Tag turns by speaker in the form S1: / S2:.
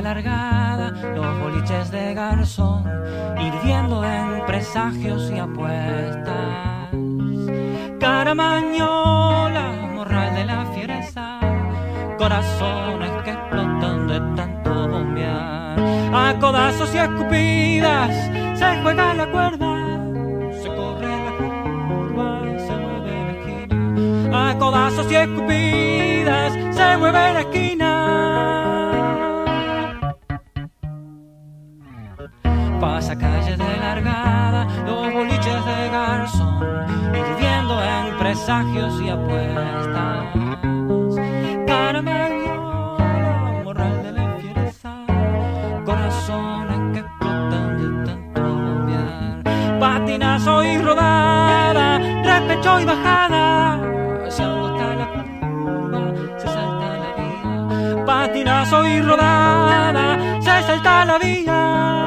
S1: largada, los boliches de garzón, hirviendo en presagios y apuestas. Caramañola, morral de la fiereza, corazones que explotan de tanto bombear. A codazos y escupidas se juega la cuerda, se corre la curva, se mueve la esquina. A codazos y escupidas se mueve la esquina. Pasa calles de largada, los boliches de garzón, hirviendo en presagios y apuestas. Caramañola, morral de la fiereza, corazones que explotan de tanto bombear. Patinazo y rodada, repecho y bajada, hacia donde está la curva se salta la vía. Patinazo y rodada, se salta la vía.